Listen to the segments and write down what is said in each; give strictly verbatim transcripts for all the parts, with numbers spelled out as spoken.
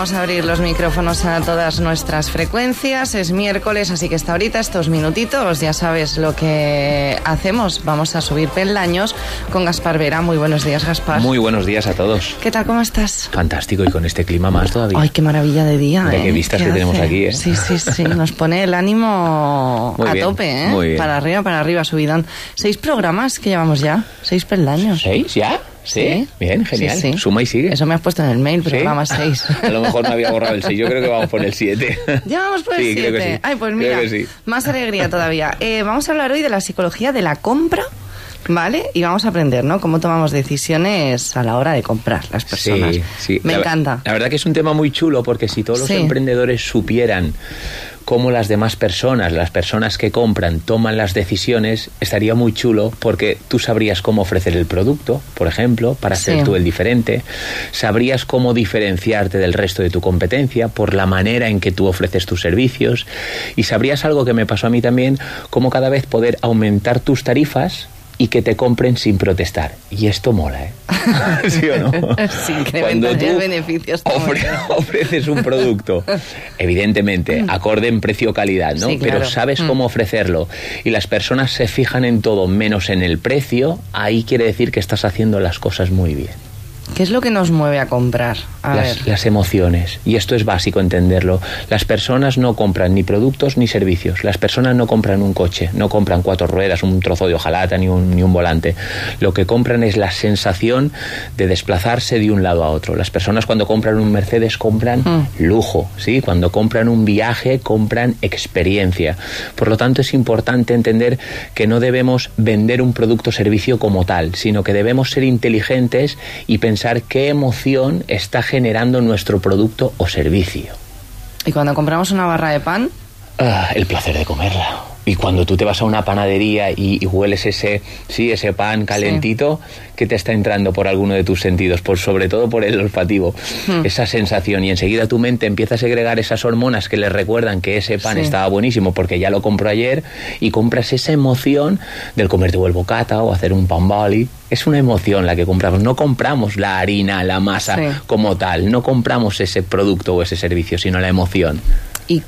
vamos a abrir los micrófonos a todas nuestras frecuencias. Es miércoles, así que hasta ahorita, estos minutitos, ya sabes lo que hacemos. Vamos a subir peldaños con Gaspar Vera. Muy buenos días, Gaspar. Muy buenos días a todos. ¿Qué tal? ¿Cómo estás? Fantástico, y con este clima más todavía. Ay, qué maravilla de día, Mira ¿eh? qué vistas ¿Qué que hace? tenemos aquí, ¿eh? Sí, sí, sí. Nos pone el ánimo muy a bien, tope, ¿eh? Muy bien. Para arriba, para arriba, subidón. Seis programas que llevamos ya. Seis peldaños. ¿Seis ya? ¿Sí? Sí. Bien, genial. Sí, sí. Suma y sigue. Eso me has puesto en el mail, ¿Sí? programa seis. A lo mejor no había borrado el seis. Yo creo que vamos por el siete. Ya vamos por el sí, siete. Creo que sí. Ay, pues mira, creo que sí. Más alegría todavía. Eh, vamos a hablar hoy de la psicología de la compra, ¿vale? Y vamos a aprender, ¿no? Cómo tomamos decisiones a la hora de comprar las personas. Sí, sí. Me la, encanta. La verdad que es un tema muy chulo, porque si todos los Sí. emprendedores supieran cómo las demás personas, las personas que compran, toman las decisiones, estaría muy chulo, porque tú sabrías cómo ofrecer el producto, por ejemplo, para ser Sí. tú el diferente. Sabrías cómo diferenciarte del resto de tu competencia por la manera en que tú ofreces tus servicios. Y sabrías algo que me pasó a mí también, cómo cada vez poder aumentar tus tarifas y que te compren sin protestar. Y esto mola, ¿eh? ¿Sí o no? Sí, incrementar Cuando tú los beneficios. ofre- ofreces un producto, evidentemente, acorde en precio-calidad, ¿no? Sí, claro. Pero sabes Mm. cómo ofrecerlo, y las personas se fijan en todo menos en el precio, ahí quiere decir que estás haciendo las cosas muy bien. ¿Qué es lo que nos mueve a comprar? A Las, ver. las emociones, y esto es básico entenderlo. Las personas no compran ni productos ni servicios. Las personas no compran un coche, no compran cuatro ruedas, un trozo de hojalata ni un, ni un volante. Lo que compran es la sensación de desplazarse de un lado a otro. Las personas, cuando compran un Mercedes, compran Mm. lujo, ¿sí? Cuando compran un viaje, compran experiencia. Por lo tanto, es importante entender que no debemos vender un producto o servicio como tal, sino que debemos ser inteligentes y pensar qué emoción está generando nuestro producto o servicio. ¿Y cuando compramos una barra de pan? Ah, el placer de comerla. Y cuando tú te vas a una panadería y, y hueles ese, sí, ese pan calentito, sí, que te está entrando por alguno de tus sentidos, por, sobre todo por el olfativo, hmm. esa sensación, y enseguida tu mente empieza a segregar esas hormonas que le recuerdan que ese pan sí. estaba buenísimo porque ya lo compró ayer, y compras esa emoción del comerte el bocata o hacer un pan bali. Es una emoción la que compramos. No compramos la harina, la masa sí. como tal, no compramos ese producto o ese servicio, sino la emoción. ¿Y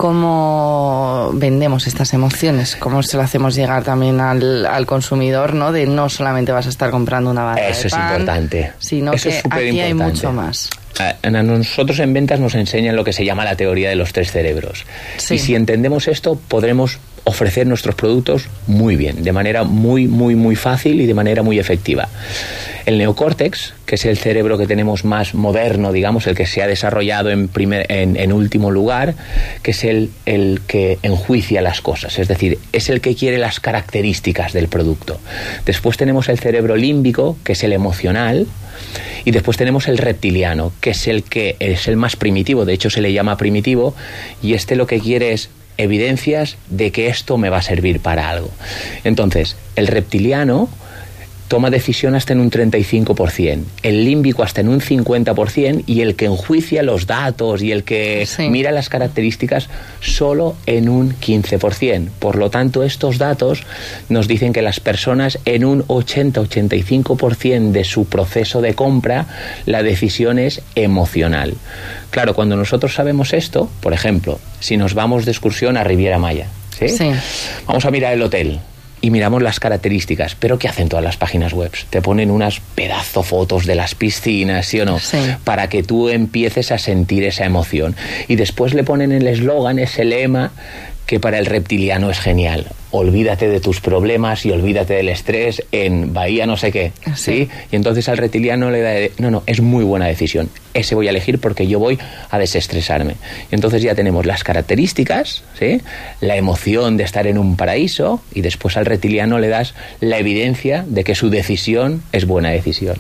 cómo vendemos estas emociones? ¿Cómo se lo hacemos llegar también al, al consumidor, ¿no? De no solamente vas a estar comprando una barra Eso de pan, es importante. Sino Eso que es aquí hay mucho más. A nosotros en ventas nos enseñan lo que se llama la teoría de los tres cerebros. Sí. Y si entendemos esto, podremos ofrecer nuestros productos muy bien, de manera muy, muy, muy fácil y de manera muy efectiva. El neocórtex, que es el cerebro que tenemos más moderno, digamos, el que se ha desarrollado en, primer, en, en último lugar, que es el, el que enjuicia las cosas, es decir, es el que quiere las características del producto. Después tenemos el cerebro límbico, que es el emocional, y después tenemos el reptiliano, que es el que es el más primitivo, de hecho se le llama primitivo, y este lo que quiere es evidencias de que esto me va a servir para algo. Entonces, el reptiliano toma decisión hasta en un treinta y cinco por ciento, el límbico hasta en un cincuenta por ciento, y el que enjuicia los datos y el que sí. mira las características solo en un quince por ciento. Por lo tanto, estos datos nos dicen que las personas en un ochenta a ochenta y cinco por ciento de su proceso de compra, la decisión es emocional. Claro, cuando nosotros sabemos esto, por ejemplo, si nos vamos de excursión a Riviera Maya, ¿sí? Sí. Vamos a mirar el hotel y miramos las características, pero ¿qué hacen todas las páginas web? Te ponen unas pedazo fotos de las piscinas, ¿sí o no? Sí. Para que tú empieces a sentir esa emoción. Y después le ponen el eslogan, ese lema, que para el reptiliano es genial. Olvídate de tus problemas y olvídate del estrés en Bahía no sé qué, ¿sí? ¿sí? Y entonces al reptiliano le da, de, no, no, es muy buena decisión. Ese voy a elegir porque yo voy a desestresarme. Y entonces ya tenemos las características, ¿sí? La emoción de estar en un paraíso, y después al reptiliano le das la evidencia de que su decisión es buena decisión.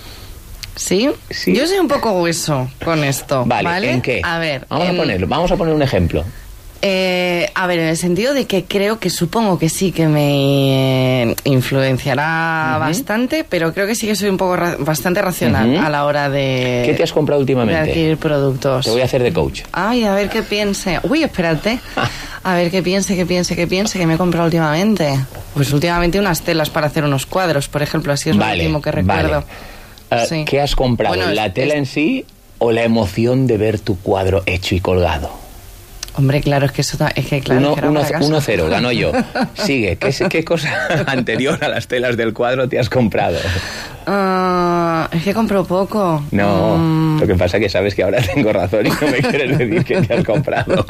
¿Sí? ¿Sí? Yo soy un poco hueso con esto. Vale, ¿vale? ¿en qué? A ver, vamos en... a ponerlo, vamos a poner un ejemplo. Eh, a ver, en el sentido de que creo que supongo que sí que me influenciará uh-huh. bastante, pero creo que sí que soy un poco ra- bastante racional uh-huh. a la hora de... ¿Qué te has comprado últimamente? De adquirir productos. Te voy a hacer de coach. Ay, a ver qué piense. Uy, espérate. A ver qué piense, qué piense, qué piense, que me he comprado últimamente. Pues últimamente unas telas para hacer unos cuadros, por ejemplo, así es vale, lo último que recuerdo. Vale. Uh, sí. ¿Qué has comprado? Bueno, ¿La es, tela es... en sí o la emoción de ver tu cuadro hecho y colgado? Hombre, claro, es que eso es que claro. uno cero, gano yo. Sigue, ¿qué, ¿qué cosa anterior a las telas del cuadro te has comprado? Uh, es que compro poco. No, um... lo que pasa es que sabes que ahora tengo razón y no me quieres decir que te has comprado.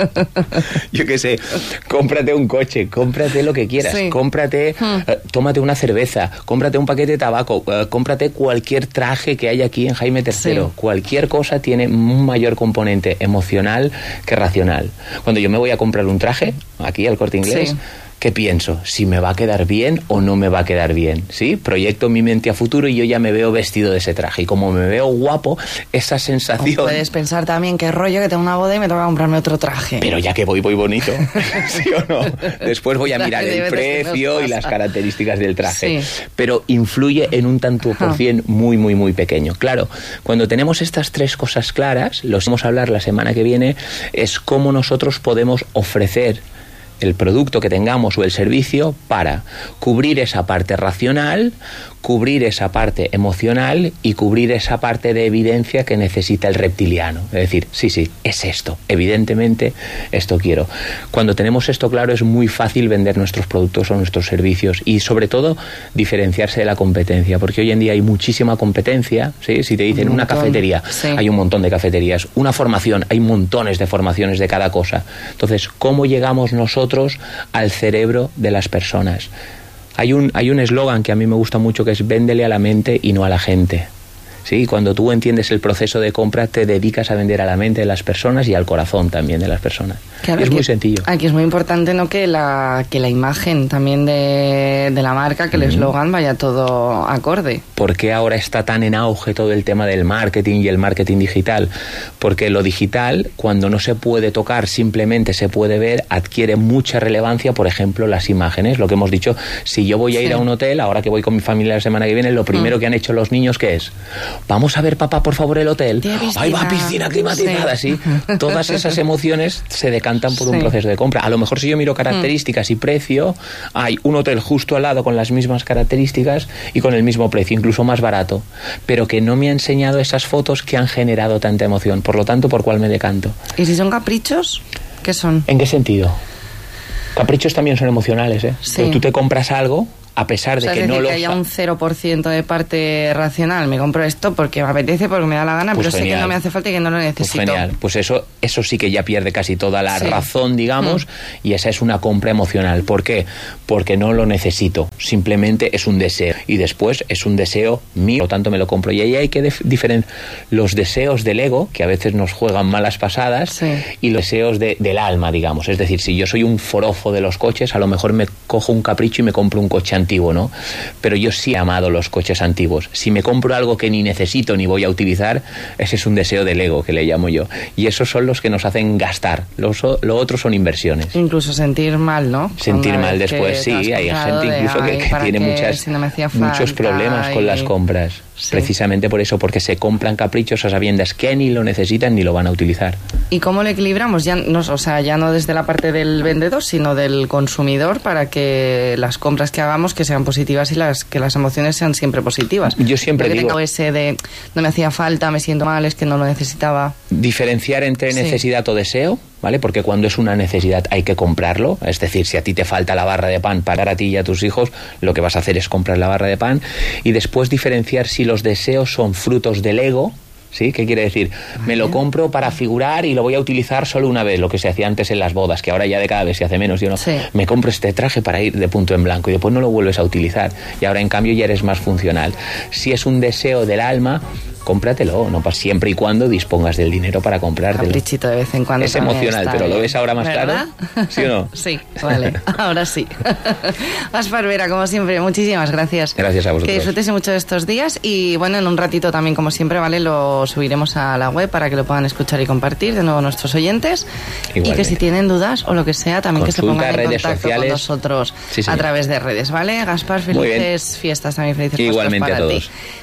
Yo qué sé, cómprate un coche, cómprate lo que quieras, sí. cómprate, hmm. uh, tómate una cerveza, cómprate un paquete de tabaco, uh, cómprate cualquier traje que hay aquí en Jaime tercero. Sí. Cualquier cosa tiene un mayor componente emocional que racional. Cuando yo me voy a comprar un traje, aquí al Corte Inglés, sí. ¿qué pienso? ¿Si me va a quedar bien o no me va a quedar bien? ¿Sí? Proyecto mi mente a futuro y yo ya me veo vestido de ese traje. Y como me veo guapo, esa sensación... O puedes pensar también, qué rollo, que tengo una boda y me toca comprarme otro traje. Pero ya que voy, voy bonito. ¿Sí o no? Después voy a mirar el precio y las características del traje. Sí. Pero influye en un tanto por cien muy, muy, muy pequeño. Claro, cuando tenemos estas tres cosas claras, los vamos a hablar la semana que viene, es cómo nosotros podemos ofrecer el producto que tengamos o el servicio para cubrir esa parte racional, cubrir esa parte emocional y cubrir esa parte de evidencia que necesita el reptiliano. Es decir, sí, sí, es esto. Evidentemente, esto quiero. Cuando tenemos esto claro, es muy fácil vender nuestros productos o nuestros servicios y, sobre todo, diferenciarse de la competencia. Porque hoy en día hay muchísima competencia, ¿sí? Si te dicen un una cafetería, sí. hay un montón de cafeterías. Una formación, hay montones de formaciones de cada cosa. Entonces, ¿cómo llegamos nosotros al cerebro de las personas? Hay un hay un eslogan que a mí me gusta mucho, que es véndele a la mente y no a la gente. Sí, cuando tú entiendes el proceso de compra, te dedicas a vender a la mente de las personas y al corazón también de las personas. Claro, es muy sencillo. Aquí es muy importante, ¿no?, que la que la imagen también de, de la marca, que el eslogan vaya todo acorde. ¿Por qué ahora está tan en auge todo el tema del marketing y el marketing digital? Porque lo digital, cuando no se puede tocar, simplemente se puede ver, adquiere mucha relevancia. Por ejemplo, las imágenes, lo que hemos dicho, si yo voy a ir sí. a un hotel, ahora que voy con mi familia la semana que viene, lo primero mm. que han hecho los niños, ¿qué es? Vamos a ver, papá, por favor, el hotel. Ahí va, piscina climatizada, sí. sí. Todas esas emociones se decantan por sí. un proceso de compra. A lo mejor si yo miro características mm. y precio, hay un hotel justo al lado con las mismas características y con el mismo precio, incluso más barato, pero que no me ha enseñado esas fotos que han generado tanta emoción. Por lo tanto, ¿por cuál me decanto? ¿Y si son caprichos? ¿Qué son? ¿En qué sentido? Caprichos también son emocionales, ¿eh? Sí. Pero tú te compras algo, a pesar de o sea, que es decir, no lo... que haya un cero por ciento de parte racional. Me compro esto porque me apetece, porque me da la gana, pues pero genial. Sé que no me hace falta y que no lo necesito. Pues genial. Pues eso, eso sí que ya pierde casi toda la sí. razón, digamos, mm. y esa es una compra emocional. ¿Por qué? Porque no lo necesito. Simplemente es un deseo. Y después es un deseo mío, por lo tanto me lo compro. Y ahí hay que diferenciar los deseos del ego, que a veces nos juegan malas pasadas, sí. y los deseos de, del alma, digamos. Es decir, si yo soy un forofo de los coches, a lo mejor me cojo un capricho y me compro un coche antiguo, ¿no? Pero yo sí he amado los coches antiguos. Si me compro algo que ni necesito ni voy a utilizar, ese es un deseo del ego, que le llamo yo. Y esos son los que nos hacen gastar. Los, lo otro son inversiones. Incluso sentir mal, ¿no? Sentir Cuando mal después, sí. Hay gente incluso de, que, que tiene que muchas, si no muchos problemas y... con las compras. Sí. Precisamente por eso, porque se compran caprichos a sabiendas que ni lo necesitan ni lo van a utilizar. ¿Y cómo lo equilibramos? Ya no, o sea, ya no desde la parte del vendedor, sino del consumidor, para que las compras que hagamos que sean positivas y las que las emociones sean siempre positivas. Yo siempre Porque digo... tengo ese de no me hacía falta, me siento mal, es que no lo necesitaba. Diferenciar entre sí. necesidad o deseo, ¿vale? Porque cuando es una necesidad hay que comprarlo. Es decir, si a ti te falta la barra de pan para a ti y a tus hijos, lo que vas a hacer es comprar la barra de pan. Y después diferenciar si los deseos son frutos del ego, ¿sí? ¿Qué quiere decir? Me lo compro para figurar y lo voy a utilizar solo una vez, lo que se hacía antes en las bodas, que ahora ya de cada vez se hace menos. Yo no, sí. me compro este traje para ir de punto en blanco y después no lo vuelves a utilizar. Y ahora, en cambio, ya eres más funcional. Si es un deseo del alma, cómpratelo, no para siempre y cuando dispongas del dinero para comprártelo. Caprichito de vez en cuando. Es emocional, pero ¿lo ves ahora más ¿verdad? Claro? ¿Sí o no? Sí, vale, ahora sí. Gaspar Vera, como siempre, muchísimas gracias. Gracias a vosotros. Que disfrutes mucho de estos días y, bueno, en un ratito también, como siempre, vale, lo subiremos a la web para que lo puedan escuchar y compartir de nuevo nuestros oyentes. Igualmente. Y que si tienen dudas o lo que sea, también Consulta, que se pongan en contacto sociales. Con nosotros sí, a través de redes, ¿vale? Gaspar, felices fiestas también, felices Igualmente para a todos. ti.